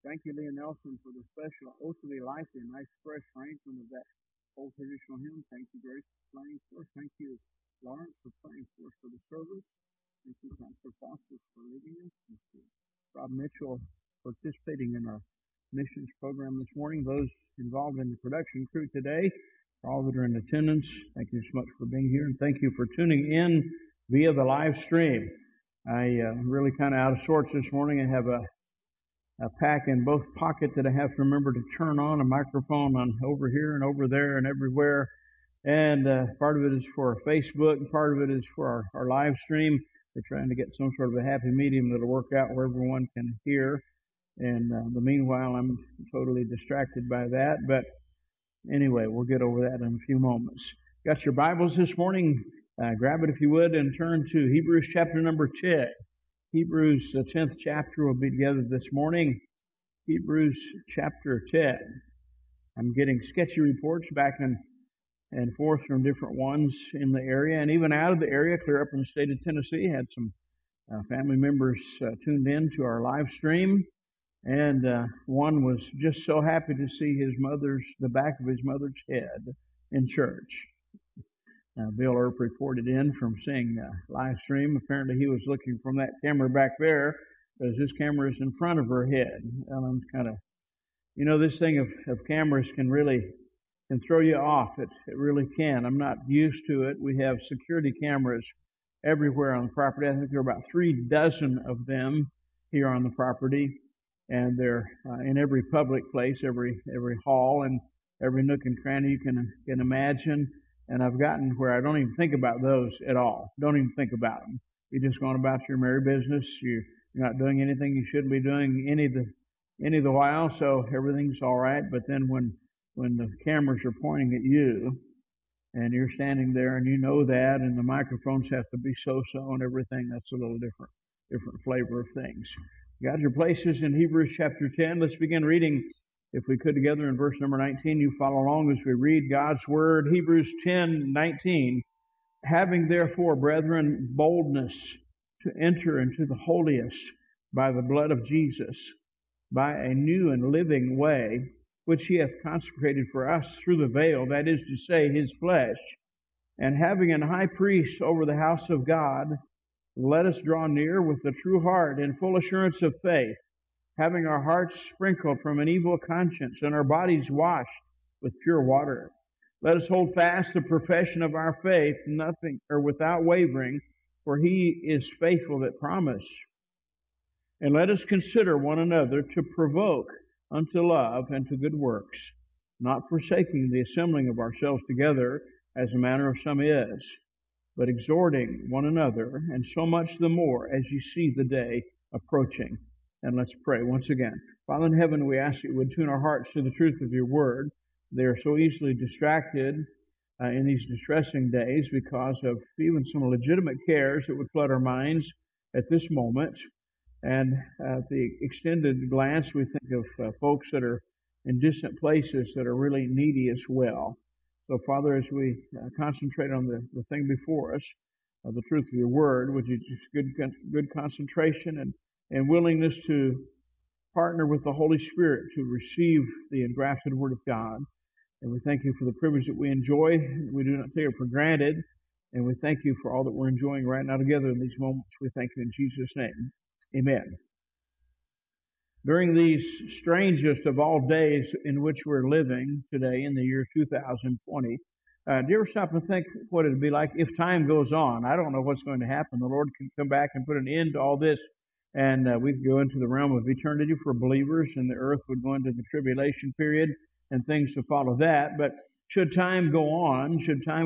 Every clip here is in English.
Thank you, Leah Nelson, for the special Oath to Be Life, a nice fresh arrangement of that old traditional hymn. Thank you, Grace, for playing for us. Thank you, Lawrence, for playing for us for the service. Thank you, Pastor Foster, for leading us. Thank you, Rob Mitchell, participating in our missions program this morning. Those involved in the production crew today, all that are in attendance, thank you so much for being here, and thank you for tuning in via the live stream. I'm really kind of out of sorts this morning. I have a pack in both pockets that I have to remember to turn on a microphone on over here and over there and everywhere. And part of it is for Facebook, and part of it is for our live stream. We're trying to get some sort of a happy medium that'll work out where everyone can hear. And the meanwhile, I'm totally distracted by that. But anyway, we'll get over that in a few moments. Got your Bibles this morning? Grab it if you would and turn to Hebrews chapter number 10. Hebrews, the 10th chapter, will be together this morning. Hebrews chapter 10. I'm getting sketchy reports back and forth from different ones in the area and even out of the area, clear up in the state of Tennessee. Had some family members tuned in to our live stream, and one was just so happy to see the back of his mother's head in church. Bill Earp reported in from seeing live stream. Apparently he was looking from that camera back there because this camera is in front of her head. And I'm kind of, this thing of cameras can throw you off. It really can. I'm not used to it. We have security cameras everywhere on the property. I think there are about 36 of them here on the property, and they're in every public place, every hall, and every nook and cranny you can imagine. And I've gotten where I don't even think about those at all. Don't even think about them. You're just going about your merry business. You're not doing anything you shouldn't be doing any of the while, so everything's all right. But then when the cameras are pointing at you and you're standing there and you know that, and the microphones have to be so-so and everything, that's a little different flavor of things. You got your places in Hebrews chapter 10. Let's begin reading, if we could, together in verse number 19. You follow along as we read God's word. Hebrews 10:19. Having therefore, brethren, boldness to enter into the holiest by the blood of Jesus, by a new and living way, which he hath consecrated for us through the veil, that is to say, his flesh, and having an high priest over the house of God, let us draw near with a true heart and full assurance of faith, having our hearts sprinkled from an evil conscience and our bodies washed with pure water. Let us hold fast the profession of our faith, nothing or without wavering, for he is faithful that promised. And let us consider one another to provoke unto love and to good works, not forsaking the assembling of ourselves together, as the manner of some is, but exhorting one another, and so much the more as you see the day approaching. And let's pray once again. Father in heaven, we ask that you would tune our hearts to the truth of your word. They are so easily distracted in these distressing days because of even some legitimate cares that would flood our minds at this moment. And at the extended glance, we think of folks that are in distant places that are really needy as well. So, Father, as we concentrate on the thing before us, the truth of your word, which is just good concentration and willingness to partner with the Holy Spirit to receive the engrafted word of God. And we thank you for the privilege that we enjoy. We do not take it for granted. And we thank you for all that we're enjoying right now together in these moments. We thank you in Jesus' name. Amen. During these strangest of all days in which we're living today in the year 2020, do you ever stop and think what it'd be like if time goes on? I don't know what's going to happen. The Lord can come back and put an end to all this, and we could go into the realm of eternity for believers, and the earth would go into the tribulation period and things to follow that. But should time go on,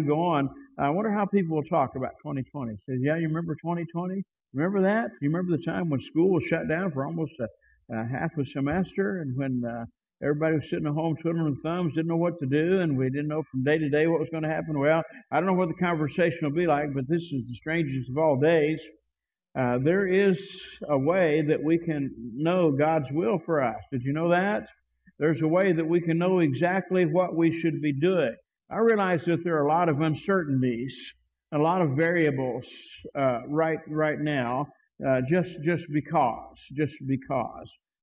I wonder how people will talk about 2020. Say, yeah, you remember 2020? Remember that? You remember the time when school was shut down for almost half a semester, and when everybody was sitting at home twiddling thumbs, didn't know what to do, and we didn't know from day to day what was going to happen? Well, I don't know what the conversation will be like, but this is the strangest of all days. There is a way that we can know God's will for us. Did you know that? There's a way that we can know exactly what we should be doing. I realize that there are a lot of uncertainties, a lot of variables right now, just because.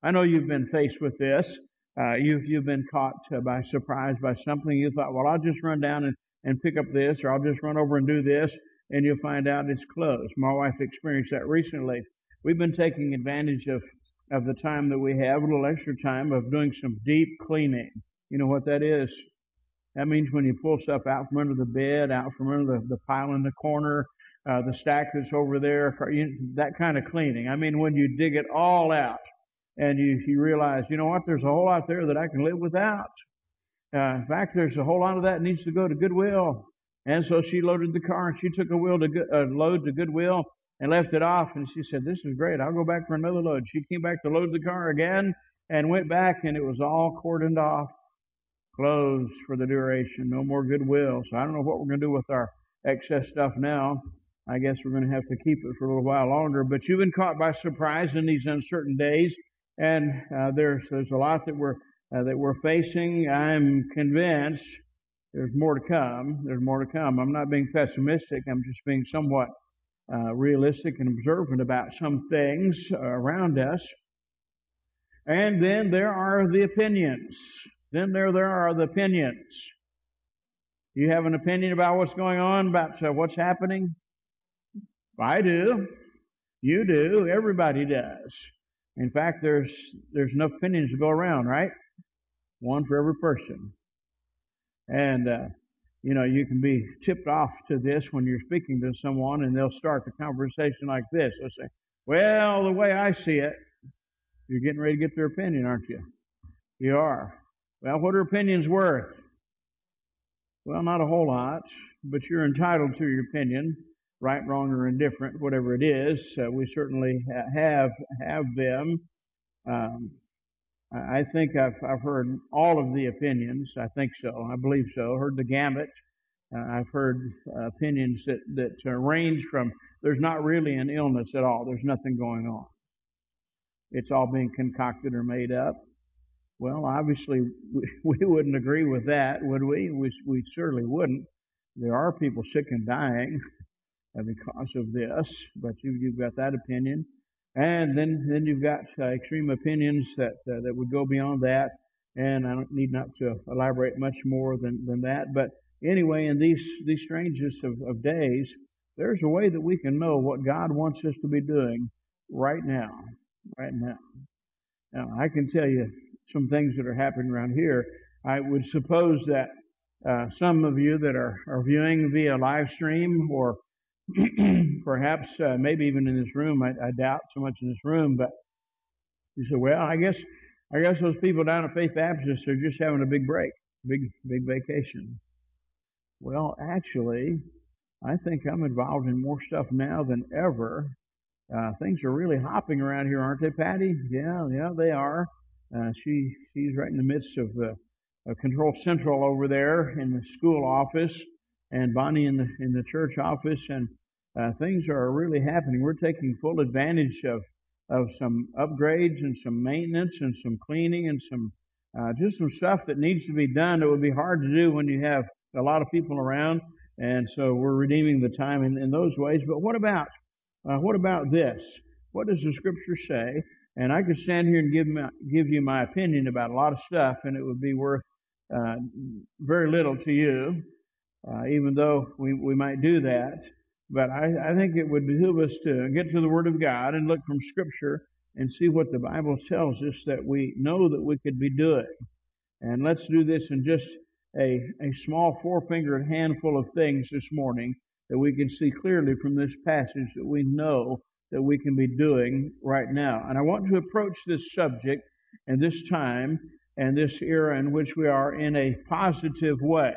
I know you've been faced with this. You've been caught by surprise by something. You thought, well, I'll just run down and pick up this, or I'll just run over and do this, and you'll find out it's closed. My wife experienced that recently. We've been taking advantage of the time that we have, a little extra time, of doing some deep cleaning. You know what that is? That means when you pull stuff out from under the bed, out from under the pile in the corner, the stack that's over there, that kind of cleaning. I mean, when you dig it all out and you realize, you know what, there's a whole lot there that I can live without. In fact, there's a whole lot of that needs to go to Goodwill. And so she loaded the car and she took a load to Goodwill and left it off. And she said, this is great. I'll go back for another load. She came back to load the car again and went back, and it was all cordoned off, closed for the duration. No more Goodwill. So I don't know what we're going to do with our excess stuff now. I guess we're going to have to keep it for a little while longer. But you've been caught by surprise in these uncertain days, and there's a lot that we're facing. I'm convinced there's more to come. There's more to come. I'm not being pessimistic. I'm just being somewhat realistic and observant about some things around us. And then there are the opinions. Then there are the opinions. You have an opinion about what's going on, about what's happening? I do. You do. Everybody does. In fact, there's enough opinions to go around, right? One for every person. And, you can be tipped off to this when you're speaking to someone, and they'll start the conversation like this. They'll say, well, the way I see it, you're getting ready to get their opinion, aren't you? You are. Well, what are opinions worth? Well, not a whole lot, but you're entitled to your opinion, right, wrong, or indifferent, whatever it is. We certainly have them. I think I've heard all of the opinions. I think so. I believe so. Heard the gamut. I've heard opinions that range from there's not really an illness at all. There's nothing going on. It's all being concocted or made up. Well, obviously, we wouldn't agree with that, would we? We certainly wouldn't. There are people sick and dying because of this, but you've got that opinion. And then you've got extreme opinions that would go beyond that, and I don't need not to elaborate much more than that. But anyway, in these strangest of days, there's a way that we can know what God wants us to be doing right now. Right now. Now, I can tell you some things that are happening around here. I would suppose that some of you that are viewing via live stream, or perhaps maybe even in this room, I doubt so much in this room, but you say, well, I guess those people down at Faith Baptist are just having a big break, big vacation. Well, actually, I think I'm involved in more stuff now than ever. Things are really hopping around here, aren't they, Patty? Yeah, they are. She's right in the midst of Control Central over there in the school office, and Bonnie in the church office, and things are really happening. We're taking full advantage of some upgrades and some maintenance and some cleaning and some just some stuff that needs to be done that would be hard to do when you have a lot of people around. And so we're redeeming the time in those ways. But what about this? What does the Scripture say? And I could stand here and give you my opinion about a lot of stuff, and it would be worth very little to you, even though we might do that. But I think it would behoove us to get to the Word of God and look from Scripture and see what the Bible tells us that we know that we could be doing. And let's do this in just a small four-fingered handful of things this morning that we can see clearly from this passage that we know that we can be doing right now. And I want to approach this subject and this time and this era in which we are in a positive way.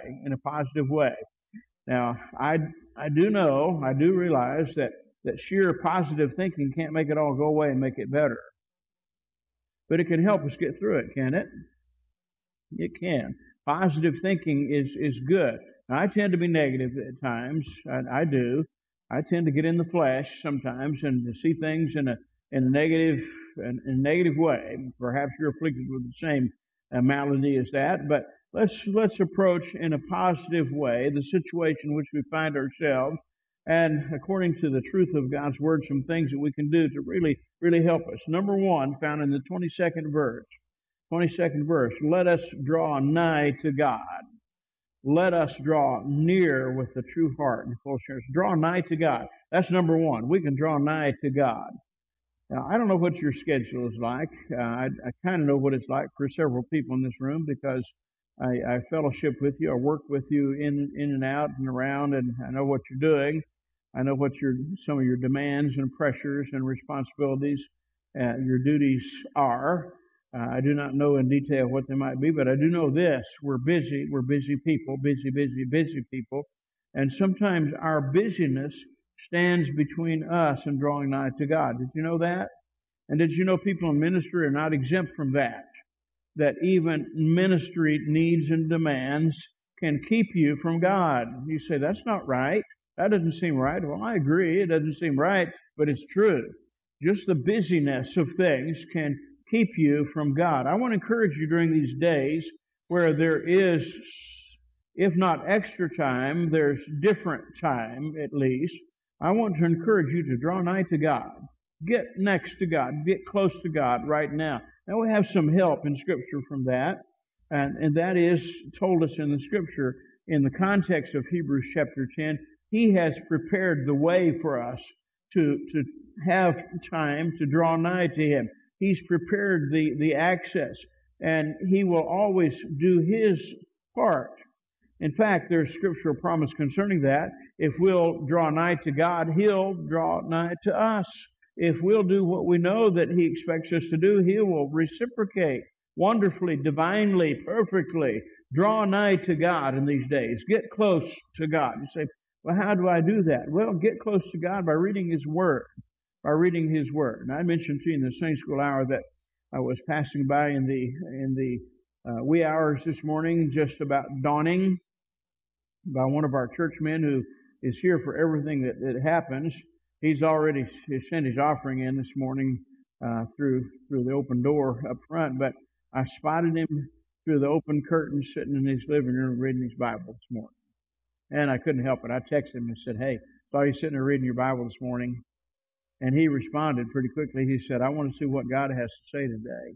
Now, I do realize that sheer positive thinking can't make it all go away and make it better. But it can help us get through it, can it? It can. Positive thinking is good. Now, I tend to be negative at times. I do. I tend to get in the flesh sometimes and to see things in a negative way. Perhaps you're afflicted with the same malady as that, but let's approach in a positive way the situation in which we find ourselves and according to the truth of God's Word, some things that we can do to really help us. Number one, found in the 22nd verse. 22nd verse, let us draw nigh to God. Let us draw near with a true heart and full assurance. Draw nigh to God. That's number one. We can draw nigh to God. Now, I don't know what your schedule is like. I kind of know what it's like for several people in this room because I fellowship with you. I work with you in and out and around, and I know what you're doing. I know what some of your demands and pressures and responsibilities, your duties are. I do not know in detail what they might be, but I do know this. We're busy. We're busy people, busy people. And sometimes our busyness stands between us and drawing nigh to God. Did you know that? And did you know people in ministry are not exempt from that? That even ministry needs and demands can keep you from God. You say, that's not right. That doesn't seem right. Well, I agree. It doesn't seem right, but it's true. Just the busyness of things can keep you from God. I want to encourage you during these days where there is, if not extra time, there's different time at least. I want to encourage you to draw nigh to God. Get next to God. Get close to God right now. Now we have some help in Scripture from that. And that is told us in the Scripture in the context of Hebrews chapter 10. He has prepared the way for us to have time to draw nigh to Him. He's prepared the access. And He will always do His part. In fact, there's scriptural promise concerning that. If we'll draw nigh to God, He'll draw nigh to us. If we'll do what we know that He expects us to do, He will reciprocate wonderfully, divinely, perfectly. Draw nigh to God in these days. Get close to God. You say, well, how do I do that? Well, get close to God by reading His Word. By reading His Word. And I mentioned to you in the Sunday school hour that I was passing by in the wee hours this morning, just about dawning, by one of our church men who is here for everything that happens. He's already sent his offering in this morning through the open door up front, but I spotted him through the open curtain sitting in his living room reading his Bible this morning. And I couldn't help it. I texted him and said, hey, saw you sitting there reading your Bible this morning. And he responded pretty quickly. He said, I want to see what God has to say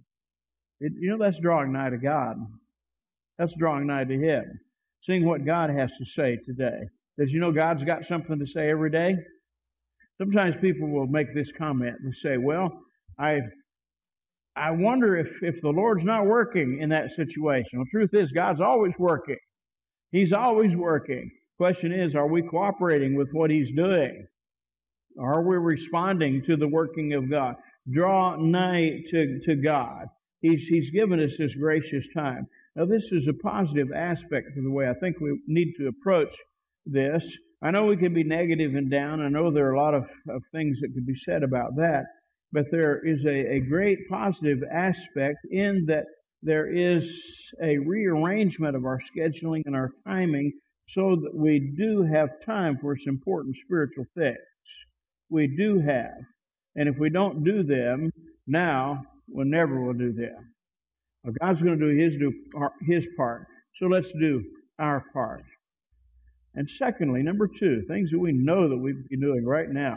today. That's drawing nigh to God. That's drawing nigh to Him. Seeing what God has to say today. Did you know God's got something to say every day? Sometimes people will make this comment and say, well, I wonder if the Lord's not working in that situation. The truth is, God's always working. He's always working. Question is, are we cooperating with what He's doing? Are we responding to the working of God? Draw nigh to God. He's given us this gracious time. Now, this is a positive aspect of the way I think we need to approach this. I know we can be negative and down. I know there are a lot of things that could be said about that. But there is a great positive aspect in that there is a rearrangement of our scheduling and our timing so that we do have time for some important spiritual things. We do have. And if we don't do them now, we never will do them. Well, God's going to do His part. So let's do our part. And secondly, number two, things that we know that we'd be doing right now.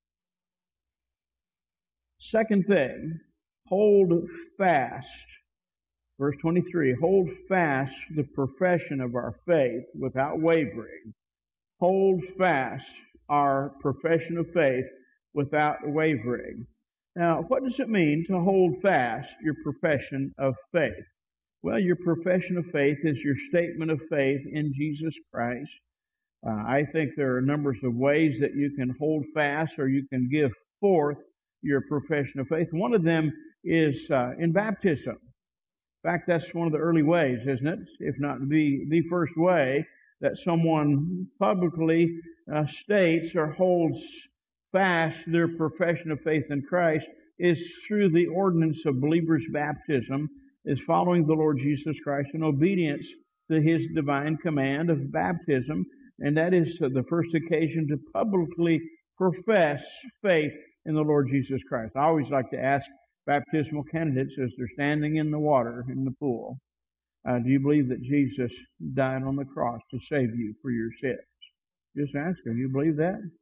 Second thing, hold fast. Verse 23, hold fast the profession of our faith without wavering. Hold fast our profession of faith without wavering. Now, what does it mean to hold fast your profession of faith? Well, your profession of faith is your statement of faith in Jesus Christ. I think there are numbers of ways that you can hold fast or you can give forth your profession of faith. One of them is in baptism. In fact, that's one of the early ways, isn't it? If not the first way that someone publicly states or holds fast their profession of faith in Christ is through the ordinance of believers' baptism, is following the Lord Jesus Christ in obedience to His divine command of baptism, and that is the first occasion to publicly profess faith in the Lord Jesus Christ. I always like to ask baptismal candidates as they're standing in the water, in the pool, do you believe that Jesus died on the cross to save you for your sins? Just ask them, do you believe that?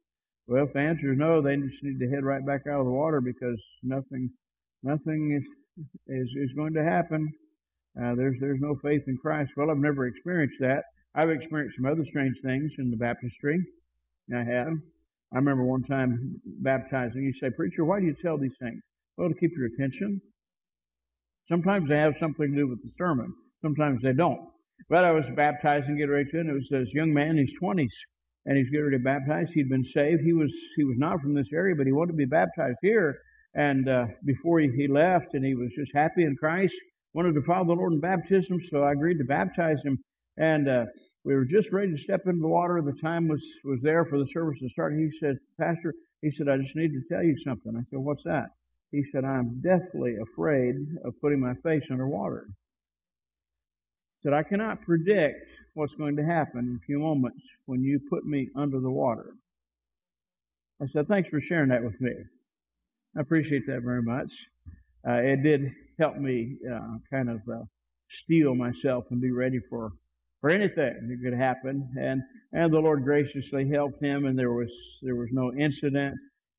Well, if the answer is no, they just need to head right back out of the water because nothing is going to happen. There's no faith in Christ. Well, I've never experienced that. I've experienced some other strange things in the baptistry. I have. I remember one time baptizing. You say, preacher, why do you tell these things? Well, to keep your attention. Sometimes they have something to do with the sermon. Sometimes they don't. But I was baptizing, getting ready to, and it was this young man in his 20s, and he's getting ready to baptize. He'd been saved. He was not from this area, but he wanted to be baptized here. And before he left, and he was just happy in Christ, wanted to follow the Lord in baptism, so I agreed to baptize him. And we were just ready to step into the water. The time was there for the service to start. And he said, Pastor, he said, I just need to tell you something. I said, what's that? He said, I'm deathly afraid of putting my face underwater. He said, I cannot predict what's going to happen in a few moments when you put me under the water. I said, thanks for sharing that with me. I appreciate that very much. It did help me kind of steel myself and be ready for anything that could happen. And the Lord graciously helped him, and there was no incident.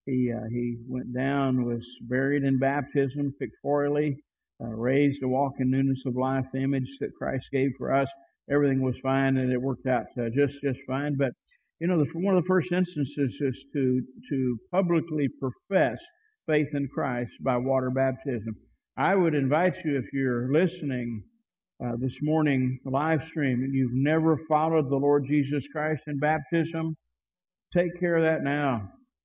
He went down, was buried in baptism, pictorially, raised to walk in newness of life, the image that Christ gave for us. Everything was fine, and it worked out just fine. But one of the first instances is to publicly profess faith in Christ by water baptism. I would invite you, if you're listening this morning live stream and you've never followed the Lord Jesus Christ in baptism, take care of that now.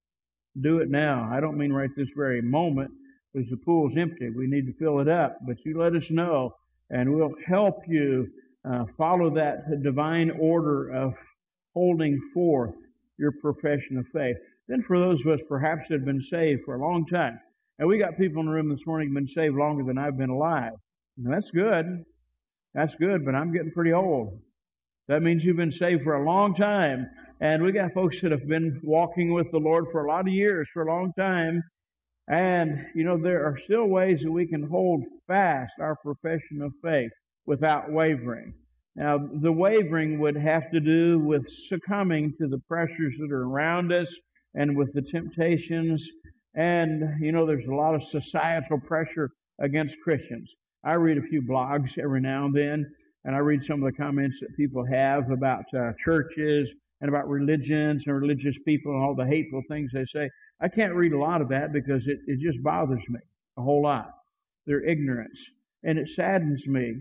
Do it now. I don't mean right this very moment, because the pool's empty. We need to fill it up. But you let us know, and we'll help you follow that divine order of holding forth your profession of faith. Then for those of us perhaps that have been saved for a long time, and we got people in the room this morning who've been saved longer than I've been alive. And that's good. That's good, but I'm getting pretty old. That means you've been saved for a long time. And we got folks that have been walking with the Lord for a lot of years, for a long time. And, there are still ways that we can hold fast our profession of faith without wavering. Now, the wavering would have to do with succumbing to the pressures that are around us and with the temptations. And, there's a lot of societal pressure against Christians. I read a few blogs every now and then, and I read some of the comments that people have about churches and about religions and religious people and all the hateful things they say. I can't read a lot of that because it just bothers me a whole lot. Their ignorance. And it saddens me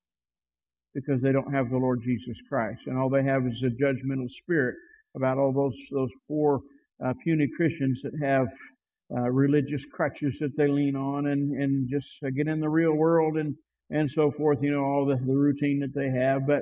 because they don't have the Lord Jesus Christ. And all they have is a judgmental spirit about all those poor, puny Christians that have religious crutches that they lean on and just get in the real world and so forth, all the routine that they have. But,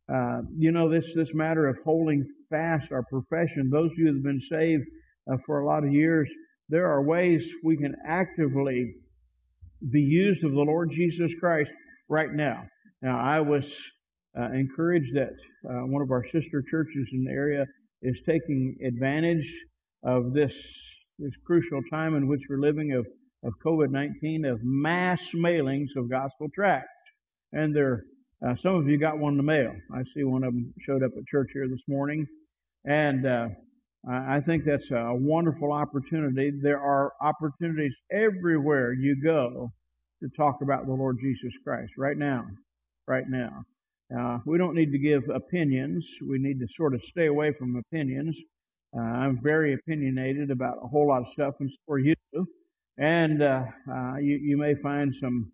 this matter of holding fast our profession, those of you that have been saved for a lot of years, there are ways we can actively be used of the Lord Jesus Christ right now. Now, I was encouraged that one of our sister churches in the area is taking advantage of this crucial time in which we're living of COVID-19, of mass mailings of gospel tracts. And some of you got one in the mail. I see one of them showed up at church here this morning. And I think that's a wonderful opportunity. There are opportunities everywhere you go to talk about the Lord Jesus Christ right now. Right now. We don't need to give opinions. We need to sort of stay away from opinions. I'm very opinionated about a whole lot of stuff, and so are you. And you may find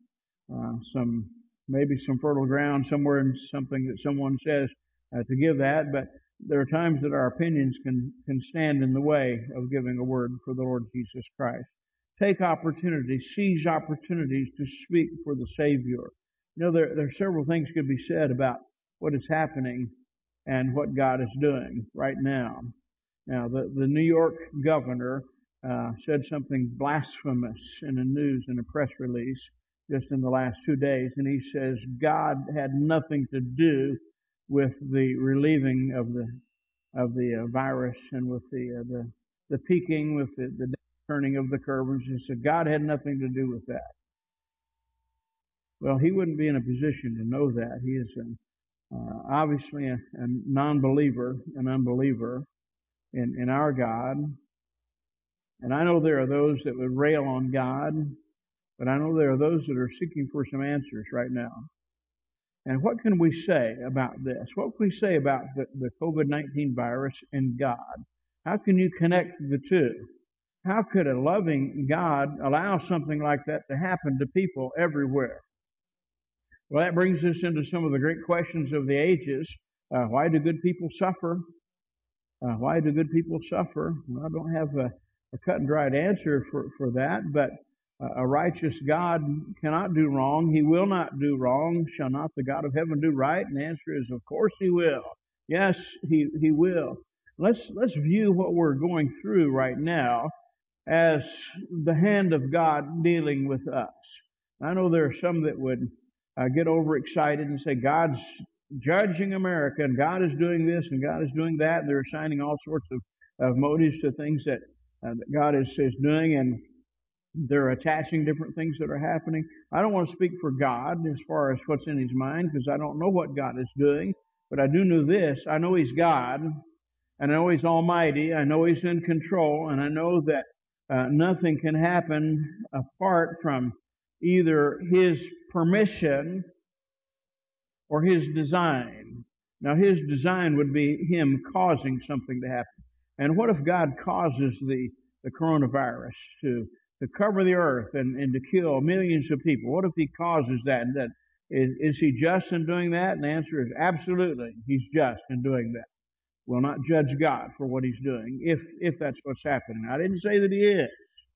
maybe some fertile ground somewhere in something that someone says to give that, but there are times that our opinions can stand in the way of giving a word for the Lord Jesus Christ. Take opportunities, seize opportunities to speak for the Savior. There are several things could be said about what is happening and what God is doing right now. Now, the New York governor said something blasphemous in a press release just in the last 2 days, and he says God had nothing to do with the relieving of the virus and with the peaking, with the turning of the curve. And he said God had nothing to do with that. Well, he wouldn't be in a position to know that. He is obviously a non-believer, an unbeliever in our God. And I know there are those that would rail on God, but I know there are those that are seeking for some answers right now. And what can we say about this? What can we say about the COVID-19 virus and God? How can you connect the two? How could a loving God allow something like that to happen to people everywhere? Well, that brings us into some of the great questions of the ages. Why do good people suffer? Why do good people suffer? Well, I don't have a cut and dried answer for that, but a righteous God cannot do wrong. He will not do wrong. Shall not the God of heaven do right? And the answer is, of course he will. Yes, he will. Let's view what we're going through right now as the hand of God dealing with us. I know there are some that would get overexcited and say God's judging America and God is doing this and God is doing that. And they're assigning all sorts of motives to things that God is doing, and they're attaching different things that are happening. I don't want to speak for God as far as what's in his mind, because I don't know what God is doing, but I do know this. I know he's God, and I know he's almighty. I know he's in control, and I know that nothing can happen apart from either his permission or his design. Now, his design would be him causing something to happen. And what if God causes the coronavirus to cover the earth and to kill millions of people? What if he causes that? And is he just in doing that? And the answer is absolutely, he's just in doing that. We'll not judge God for what he's doing if that's what's happening. I didn't say that he is.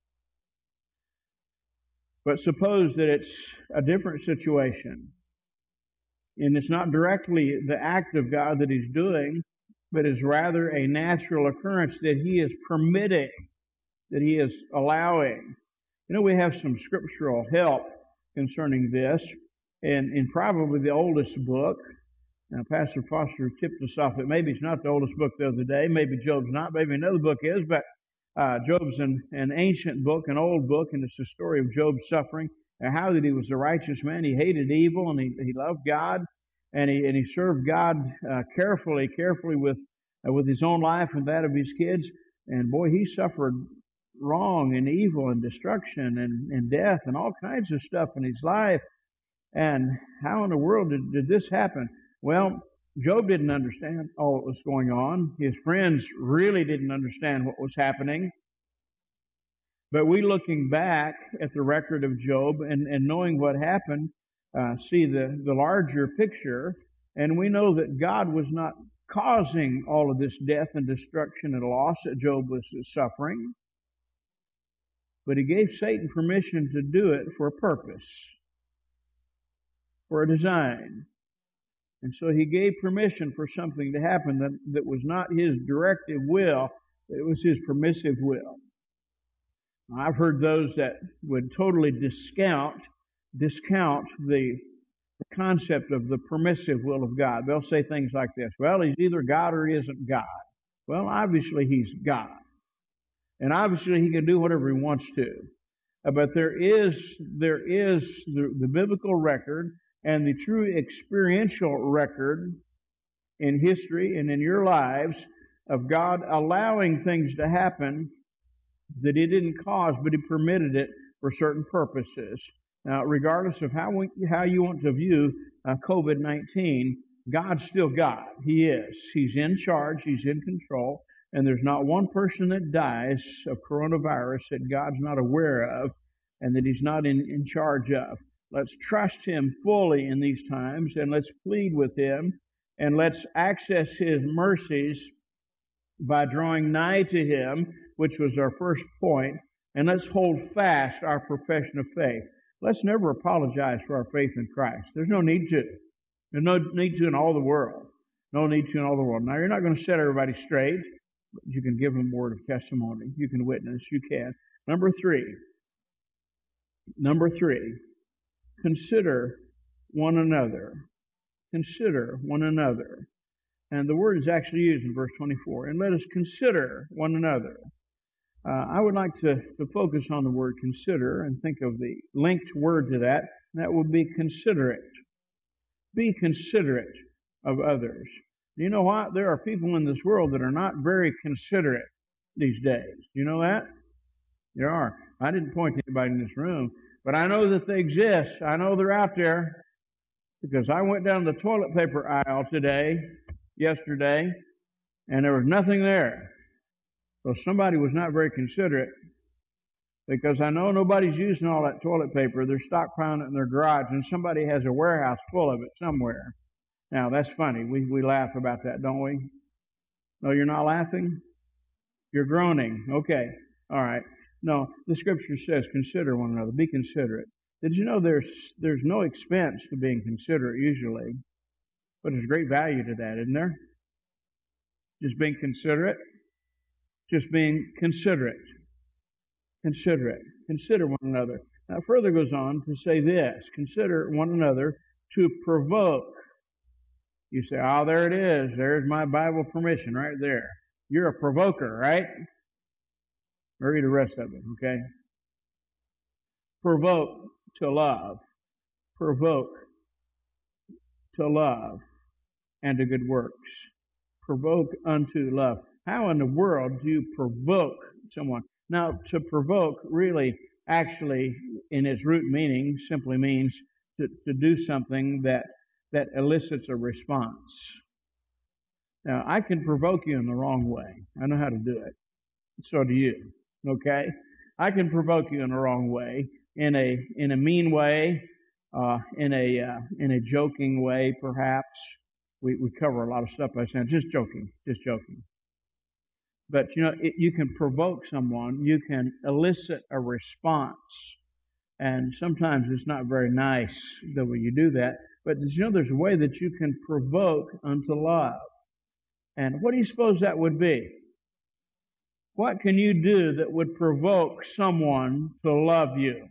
But suppose that it's a different situation. And it's not directly the act of God that he's doing, but is rather a natural occurrence that he is permitting, that he is allowing. You know, we have some scriptural help concerning this, and in probably the oldest book. Now, Pastor Foster tipped us off that maybe it's not the oldest book the other day. Maybe Job's not. Maybe another book is. But Job's an ancient book, an old book, and it's the story of Job's suffering and how that he was a righteous man. He hated evil, and he loved God, and he served God carefully with his own life and that of his kids. And boy, he suffered wrong and evil and destruction and death and all kinds of stuff in his life. And how in the world did this happen? Well, Job didn't understand all that was going on. His friends really didn't understand what was happening. But we, looking back at the record of Job and knowing what happened, see the larger picture, and we know that God was not causing all of this death and destruction and loss that Job was suffering, but he gave Satan permission to do it for a purpose, for a design. And so he gave permission for something to happen that was not his directive will, it was his permissive will. I've heard those that would totally discount the concept of the permissive will of God. They'll say things like this: well, he's either God or he isn't God. Well, obviously he's God. And obviously he can do whatever he wants to. But there is the biblical record and the true experiential record in history and in your lives of God allowing things to happen that he didn't cause, but he permitted it for certain purposes. Now, regardless of how you want to view COVID-19, God's still God. He is. He's in charge. He's in control. And there's not one person that dies of coronavirus that God's not aware of and that he's not in charge of. Let's trust him fully in these times, and let's plead with him, and let's access his mercies by drawing nigh to him, which was our first point, and let's hold fast our profession of faith. Let's never apologize for our faith in Christ. There's no need to. There's no need to in all the world. No need to in all the world. Now, you're not going to set everybody straight, but you can give them a word of testimony. You can witness. You can. Number three, consider one another. Consider one another. And the word is actually used in verse 24. And let us consider one another. I would like to focus on the word consider and think of the linked word to that. And that would be considerate. Be considerate of others. You know what? There are people in this world that are not very considerate these days. You know that? There are. I didn't point to anybody in this room, but I know that they exist. I know they're out there because I went down the toilet paper aisle yesterday, and there was nothing there. So somebody was not very considerate because I know nobody's using all that toilet paper. They're stockpiling it in their garage, and somebody has a warehouse full of it somewhere. Now, that's funny. We laugh about that, don't we? No, you're not laughing? You're groaning. Okay. All right. No, the scripture says consider one another. Be considerate. Did you know there's no expense to being considerate usually, but there's great value to that, isn't there? Just being considerate. Just being considerate. Considerate. Consider one another. Now, it further goes on to say this: consider one another to provoke. You say, oh, there it is. There's my Bible permission right there. You're a provoker, right? Read the rest of it, okay? Provoke to love. Provoke to love and to good works. Provoke unto love. How in the world do you provoke someone? Now, to provoke really, actually, in its root meaning, simply means to do something that elicits a response. Now, I can provoke you in the wrong way. I know how to do it. So do you. Okay? I can provoke you in the wrong way, in a mean way, in a joking way, perhaps. We cover a lot of stuff by saying just joking. But you can provoke someone, you can elicit a response, and sometimes it's not very nice the way you do that. But there's a way that you can provoke unto love. And what do you suppose that would be? What can you do that would provoke someone to love you?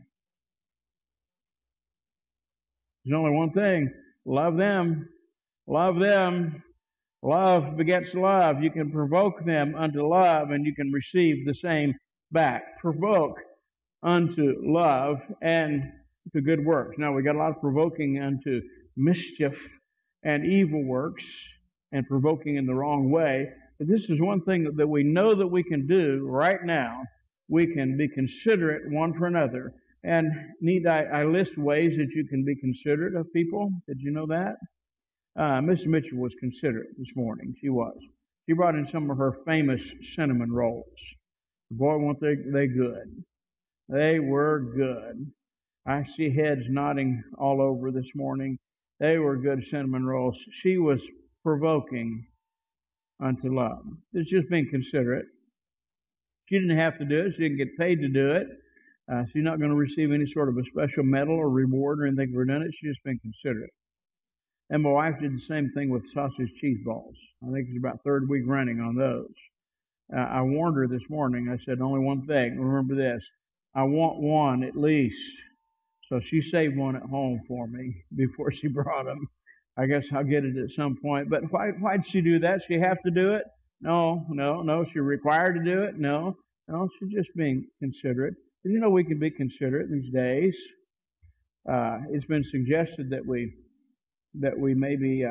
There's only one thing. Love them. Love them. Love begets love. You can provoke them unto love and you can receive the same back. Provoke unto love and to good works. Now we got a lot of provoking unto mischief and evil works and provoking in the wrong way. But this is one thing that we know that we can do right now. We can be considerate one for another. And I list ways that you can be considerate of people. Did you know that? Mrs. Mitchell was considerate this morning. She was. She brought in some of her famous cinnamon rolls. Boy, weren't they good. They were good. I see heads nodding all over this morning. They were good cinnamon rolls. She was provoking unto love. It's just being considerate. She didn't have to do it. She didn't get paid to do it. She's not going to receive any sort of a special medal or reward or anything for doing it. She's just been considerate. And my wife did the same thing with sausage cheese balls. I think it's about third week running on those. I warned her this morning. I said, only one thing. Remember this. I want one at least. So she saved one at home for me before she brought them. I guess I'll get it at some point. But why'd she do that? She have to do it? No. She required to do it? No. She's just being considerate. And we can be considerate these days. It's been suggested that we maybe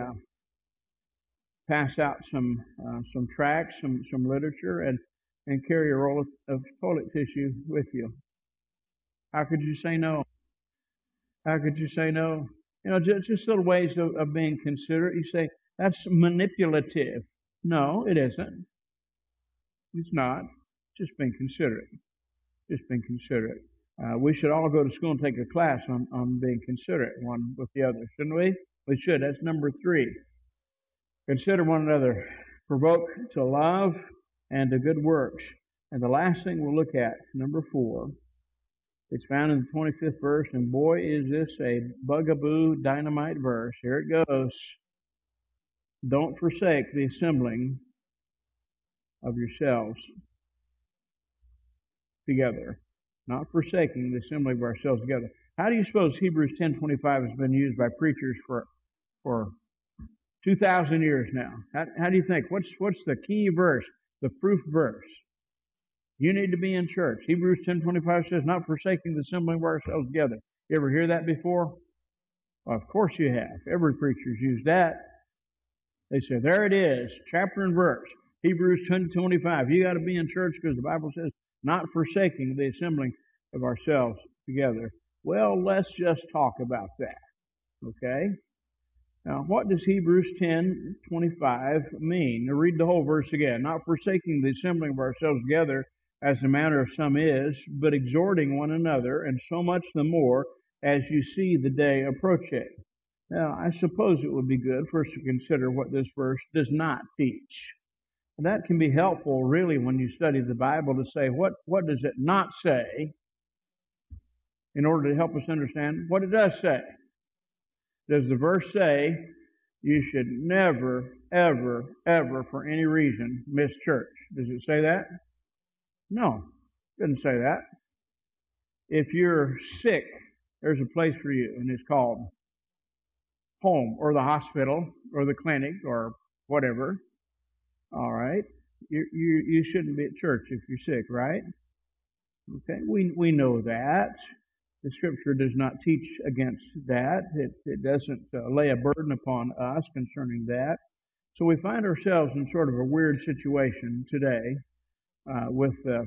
pass out some tracts, some literature, and carry a roll of toilet tissue with you. How could you say no? How could you say no? Just little ways of being considerate. You say, that's manipulative. No, it isn't. It's not. Just being considerate. Just being considerate. We should all go to school and take a class on being considerate one with the other, shouldn't we? We should. That's number 3. Consider one another. Provoke to love and to good works. And the last thing we'll look at, number 4, it's found in the 25th verse, and boy, is this a bugaboo dynamite verse. Here it goes. Don't forsake the assembling of yourselves together. Not forsaking the assembling of ourselves together. How do you suppose Hebrews 10:25 has been used by preachers for 2,000 years now? How do you think? What's the key verse, the proof verse? You need to be in church. Hebrews 10:25 says, not forsaking the assembling of ourselves together. You ever hear that before? Well, of course you have. Every preacher's used that. They say, there it is, chapter and verse. Hebrews 10:25. You got to be in church because the Bible says not forsaking the assembling of ourselves together. Well, let's just talk about that. Okay? Now, what does Hebrews 10:25 mean? Now, read the whole verse again. Not forsaking the assembling of ourselves together, as the manner of some is, but exhorting one another, and so much the more as you see the day approaching. Now, I suppose it would be good for us to consider what this verse does not teach. And that can be helpful, really, when you study the Bible, to say, what does it not say, in order to help us understand what it does say. Does the verse say you should never, ever, ever, for any reason, miss church? Does it say that? No, it doesn't say that. If you're sick, there's a place for you, and it's called home, or the hospital, or the clinic, or whatever. All right? You shouldn't be at church if you're sick, right? Okay, we know that. The Scripture does not teach against that. It doesn't lay a burden upon us concerning that. So we find ourselves in sort of a weird situation today with the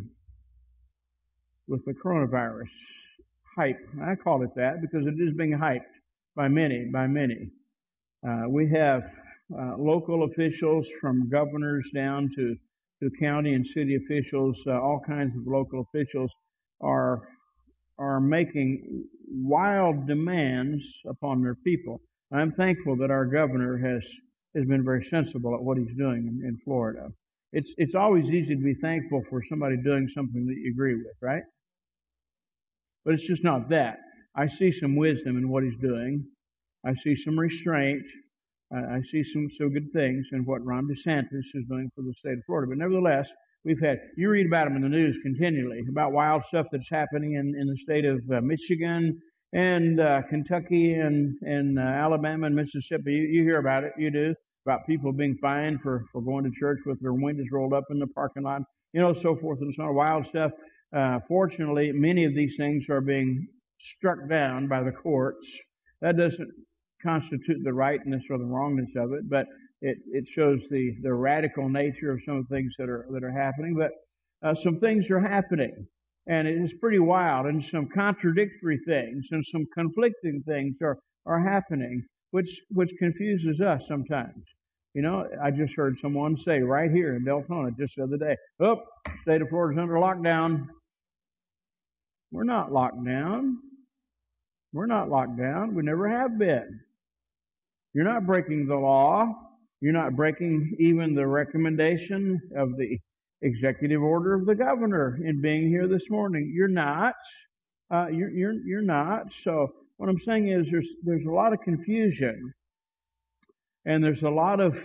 coronavirus hype. I call it that because it is being hyped by many. We have local officials, from governors down to county and city officials. All kinds of local officials are making wild demands upon their people. I'm thankful that our governor has been very sensible at what he's doing in Florida. It's always easy to be thankful for somebody doing something that you agree with, right? But it's just not that. I see some wisdom in what he's doing. I see some restraint. I see some good things in what Ron DeSantis is doing for the state of Florida. But nevertheless, you read about them in the news continually, about wild stuff that's happening in the state of Michigan and Kentucky and Alabama and Mississippi. You hear about it, you do, about people being fined for going to church with their windows rolled up in the parking lot, so forth and so on, wild stuff. Fortunately, many of these things are being struck down by the courts. That doesn't constitute the rightness or the wrongness of it, but it shows the radical nature of some of the things that are happening. But some things are happening, and it is pretty wild, and some contradictory things and some conflicting things are happening, which confuses us sometimes. I just heard someone say right here in Deltona just the other day, state of Florida's under lockdown. We're not locked down. We're not locked down. We never have been. You're not breaking the law. You're not breaking even the recommendation of the executive order of the governor in being here this morning. You're not. You're not. So what I'm saying is there's a lot of confusion, and there's a lot of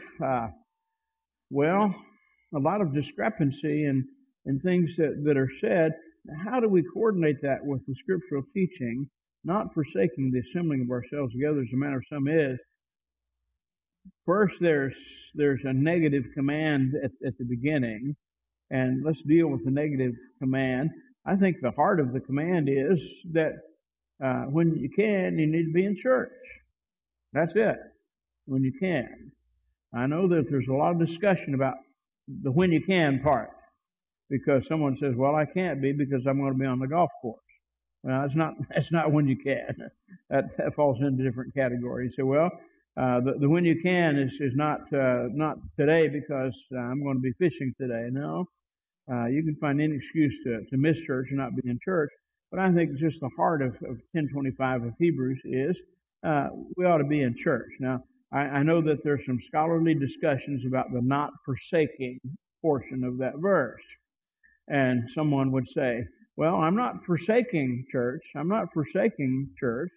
discrepancy in things that are said. How do we coordinate that with the scriptural teaching? Not forsaking the assembling of ourselves together, as a manner of some is. First, there's a negative command at the beginning, and let's deal with the negative command. I think the heart of the command is that when you can, you need to be in church. That's it. When you can. I know that there's a lot of discussion about the when you can part, because someone says, "Well, I can't be because I'm going to be on the golf course." Well, it's not when you can. That falls into different categories. So, well, the when you can is not today because I'm going to be fishing today. No, you can find any excuse to miss church and not be in church. But I think just the heart of 10:25 of Hebrews is we ought to be in church. Now, I know that there's some scholarly discussions about the not forsaking portion of that verse, and someone would say, "Well, I'm not forsaking church. I'm not forsaking church.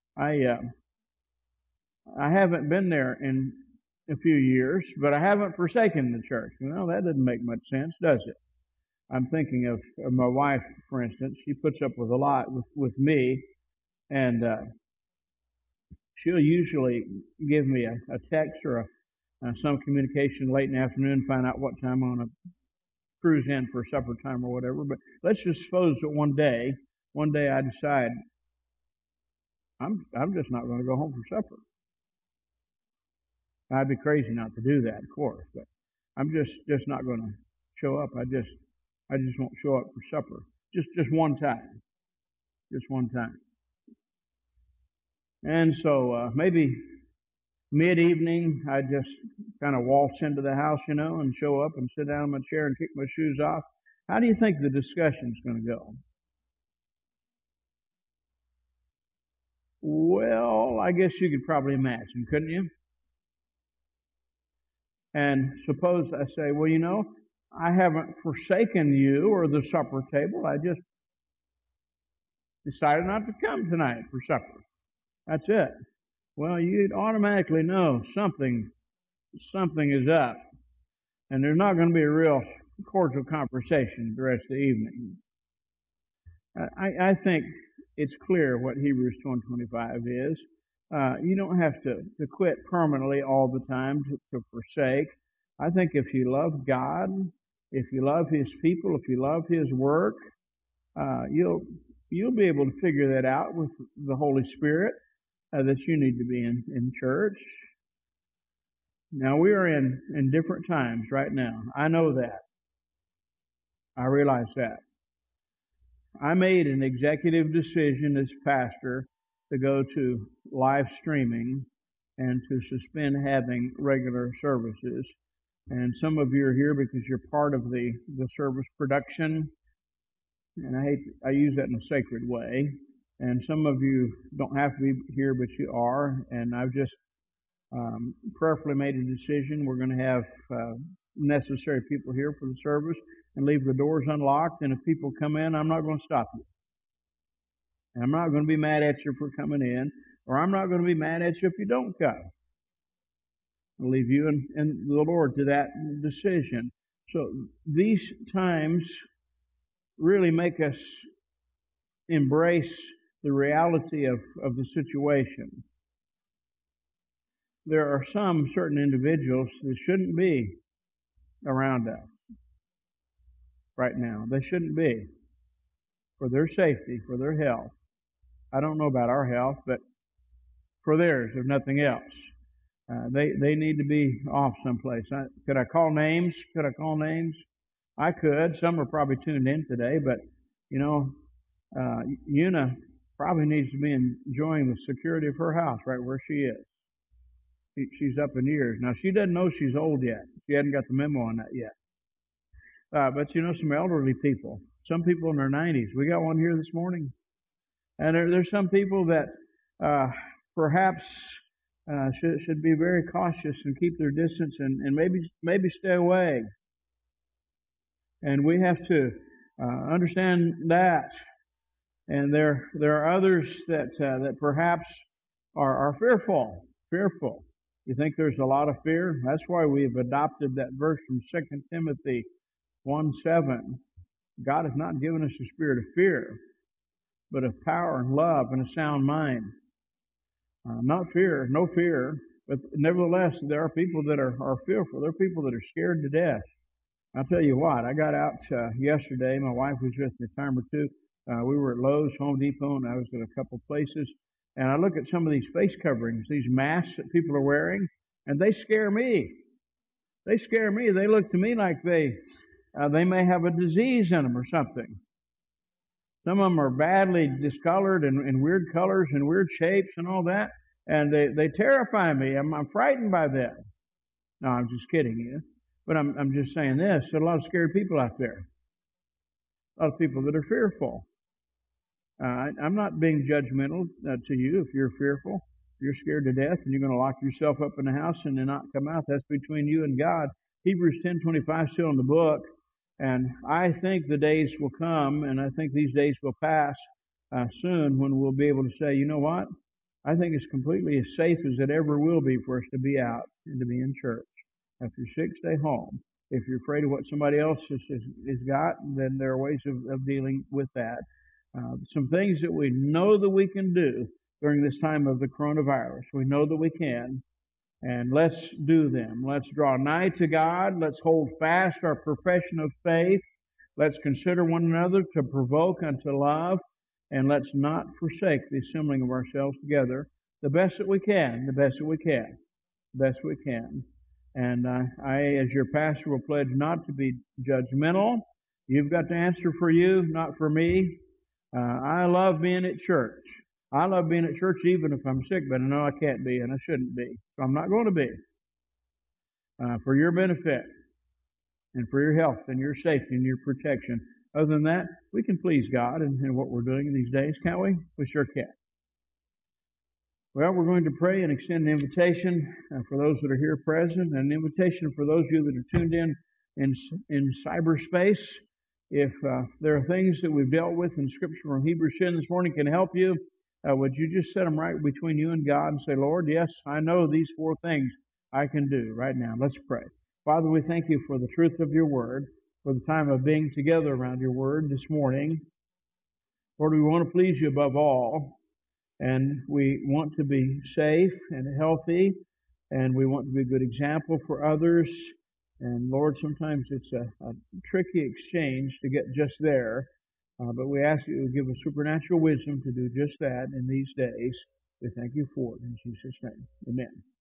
I haven't been there in a few years, but I haven't forsaken the church." Well, that doesn't make much sense, does it? I'm thinking of my wife, for instance. She puts up with a lot with me, and she'll usually give me a text or some communication late in the afternoon, find out what time I'm going to cruise in for supper time or whatever. But let's just suppose that one day I decide I'm just not going to go home for supper. I'd be crazy not to do that, of course, but I'm just not going to show up. I just won't show up for supper. Just one time. Just one time. And so maybe mid-evening, I just kind of waltz into the house, and show up and sit down in my chair and kick my shoes off. How do you think the discussion's going to go? Well, I guess you could probably imagine, couldn't you? And suppose I say, well, I haven't forsaken you or the supper table. I just decided not to come tonight for supper. That's it. Well, you'd automatically know something is up. And there's not going to be a real cordial conversation the rest of the evening. I think it's clear what Hebrews 2:25 is. You don't have to quit permanently all the time to forsake. I think if you love God, if you love His people, if you love His work, you'll be able to figure that out with the Holy Spirit that you need to be in church. Now we are in different times right now. I know that. I realize that. I made an executive decision as pastor to go to live streaming and to suspend having regular services. And some of you are here because you're part of the service production. And I use that in a sacred way. And some of you don't have to be here, but you are. And I've just prayerfully made a decision. We're going to have necessary people here for the service and leave the doors unlocked. And if people come in, I'm not going to stop you. And I'm not going to be mad at you for coming in, or I'm not going to be mad at you if you don't come. I'll leave you and the Lord to that decision. So these times really make us embrace the reality of the situation. There are some certain individuals that shouldn't be around us right now. They shouldn't be, for their safety, for their health. I don't know about our health, but for theirs, if nothing else. They need to be off someplace. Could I call names? I could. Some are probably tuned in today, but Una probably needs to be enjoying the security of her house right where she is. She's up in years. Now, she doesn't know she's old yet. She hasn't got the memo on that yet. But some elderly people, some people in their 90s. We got one here this morning. And there's some people that perhaps should be very cautious and keep their distance and maybe stay away. And we have to understand that. And there are others that perhaps are fearful. You think there's a lot of fear? That's why we've adopted that verse from 2 Timothy 1:7. God has not given us a spirit of fear, but of power and love and a sound mind. Not fear, no fear, but nevertheless, there are people that are fearful. There are people that are scared to death. I'll tell you what, I got out yesterday. My wife was with me a time or two. We were at Lowe's, Home Depot, and I was at a couple places. And I look at some of these face coverings, these masks that people are wearing, and they scare me. They scare me. They look to me like they may have a disease in them or something. Some of them are badly discolored and weird colors and weird shapes and all that. And they terrify me. I'm frightened by them. No, I'm just kidding you. But I'm just saying this. There are a lot of scared people out there. A lot of people that are fearful. I'm not being judgmental to you if you're fearful. If you're scared to death and you're going to lock yourself up in the house and then not come out, that's between you and God. Hebrews 10:25 still in the book. And I think the days will come, and I think these days will pass soon when we'll be able to say, you know what? I think it's completely as safe as it ever will be for us to be out and to be in church. If you're sick, stay home. If you're afraid of what somebody else has got, then there are ways of dealing with that. Some things that we know that we can do during this time of the coronavirus. We know that we can. And let's do them. Let's draw nigh to God. Let's hold fast our profession of faith. Let's consider one another to provoke unto love. And let's not forsake the assembling of ourselves together. The best that we can. And I, as your pastor, will pledge not to be judgmental. You've got to answer for you, not for me. I love being at church. I love being at church even if I'm sick, but I know I can't be and I shouldn't be. So I'm not going to be. For your benefit and for your health and your safety and your protection. Other than that, we can please God in what we're doing these days, can't we? We sure can. Well, we're going to pray and extend an invitation for those that are here present, and an invitation for those of you that are tuned in cyberspace. If there are things that we've dealt with in Scripture from Hebrews 10 this morning can help you, would you just set them right between you and God and say, Lord, yes, I know these 4 things I can do right now. Let's pray. Father, we thank you for the truth of your word, for the time of being together around your word this morning. Lord, we want to please you above all. And we want to be safe and healthy, and we want to be a good example for others. And Lord, sometimes it's a tricky exchange to get just there, but we ask you to give us supernatural wisdom to do just that in these days. We thank you for it in Jesus' name. Amen.